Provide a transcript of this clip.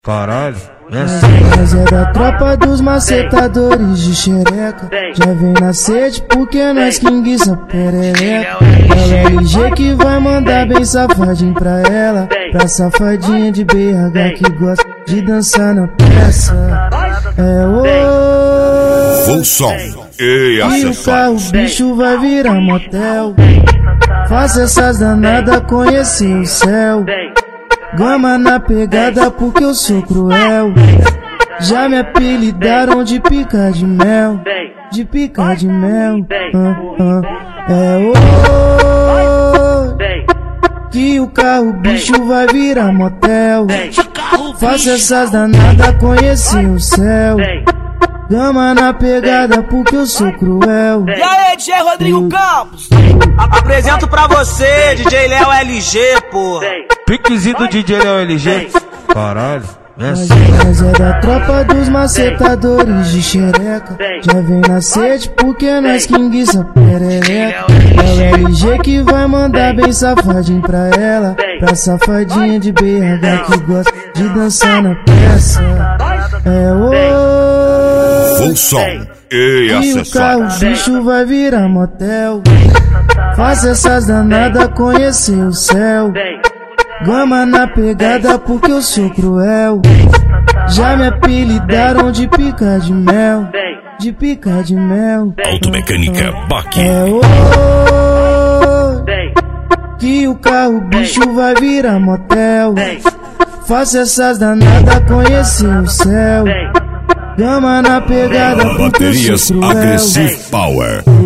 Caralho, Mas é da tropa dos macetadores de xereca. Já vem na sede porque nós que enguiça perereca. É o LG que vai mandar bem safadinho pra ela. Pra safadinha de BH que gosta de dançar na peça. É o Full som e o carro, acessórios. bicho vai virar motel. Faça essas danadas conhecer o céu. Gama na pegada porque eu sou cruel. Já me apelidaram de pica de mel. De pica de mel. É o que o carro, bicho vai virar motel. Faça essas danadas conhecer o céu. Gama na pegada porque eu sou cruel. E aí, DJ Rodrigo Campos? Apresento pra você, DJ Léo LG, porra. piquezinho do DJ Léo LG. Caralho, Mas é da tropa dos macetadores de xereca. Já vem na sede porque nós que enguiça perereca. É o LG que vai mandar bem safadinho pra ela. Pra safadinha de BH que gosta de dançar na peça. É o Full som e e o carro, acessórios. bicho vai virar motel. Faça essas danadas conhecer o céu. Gama na pegada porque eu sou cruel. Já me apelidaram de pica de mel. De pica de mel. Automecânica Baque. É o que o carro, bicho vai virar motel. Faça essas danadas conhecer o céu. Gama na pegada porque eu Baterias sou cruel. Aggressive Power.